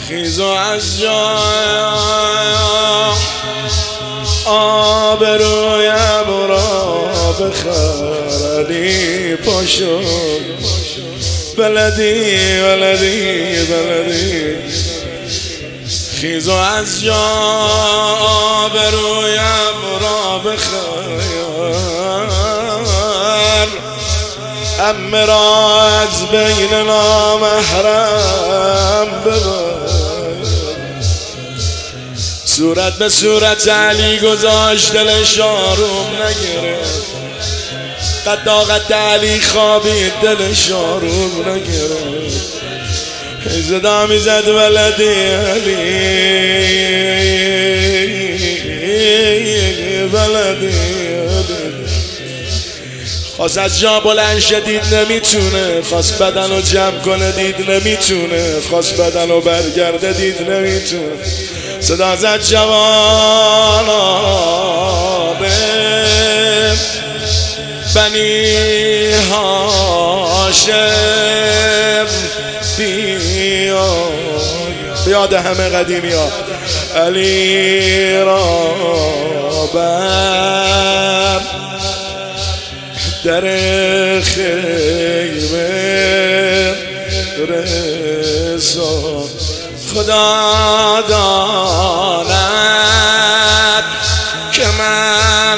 خیز و از جای آبرویم را بخر علی پاشو بلدی بلدی بلدی خیز و از جا آبرویم را بخر عمه را از بین نامحرم ببر صورت به صورت علی گذاشت دلش آروم نگرفت قد قد علی خوابید دلش آروم نگرفت صدا میزد ولدی علی ولدی خواست از جا بلند شدید نمیتونه خواست بدن رو جمع کنه دید نمیتونه خواست بدن رو برگرده دید نمیتونه صدا زد جوانا به بنی هاشم بیاد همه قدیمی ها علی را بر در خیمه رسان خدا داند که من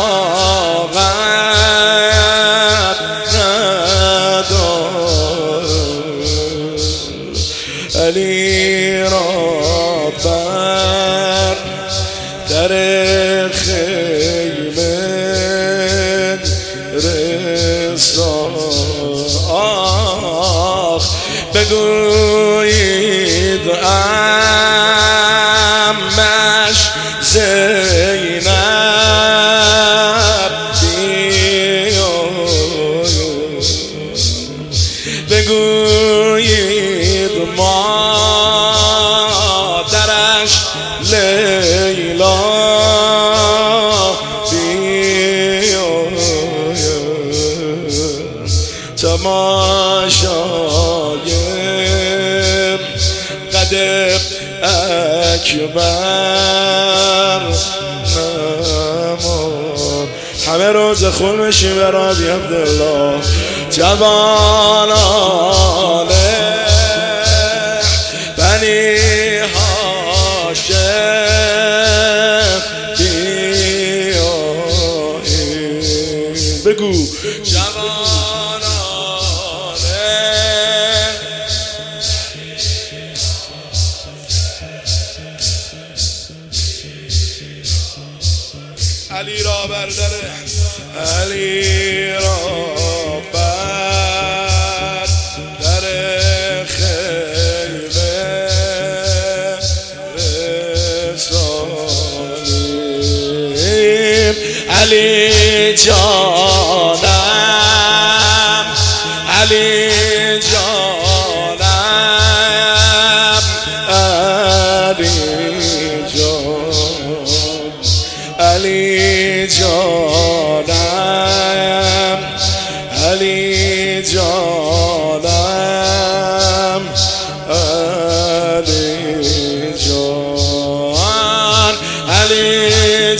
طاقت ندارم علی را بر در خیمه رسان بگویید امش زینب بگویید مادرش لیلا تماشای قدر اکبر نمون همه روز خون بشیم به رادی عبدالله جوانانه بنی هاشم بیایید بگو علی را برداره علی را بر در خیمه رسانیم علی جانم علی جانم علی جان علی جانم علی جانم علی جان علی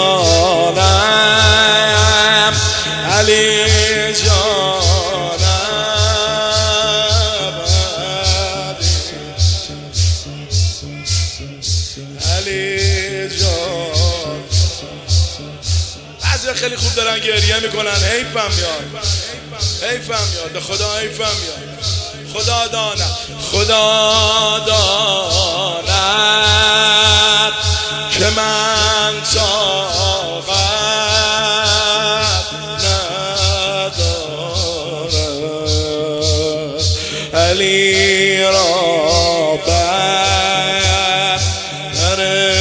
جانم علی جانم علی جان بعضی خیلی خوب دارن گریه میکنن حیفم میاد حیفم میاد به خدا حیفم میاد خدا داند خدا داند که من طاقت ندارم علی را بر در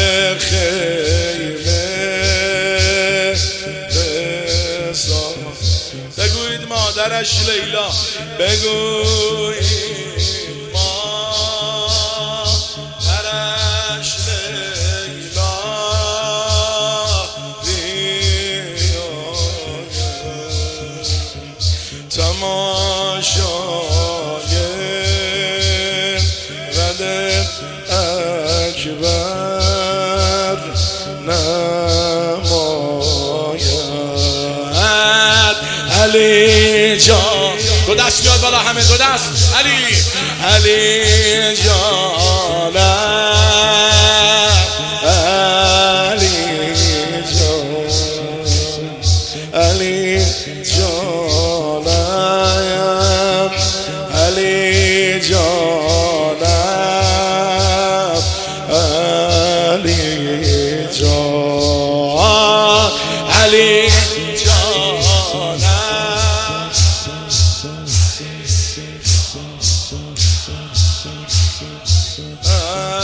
خیمه رسان بگویید مادرش لیلا بگویید مادرش همه دو دست علی علی جانم علی جان علی جانم علی جانم علی جان علی جانم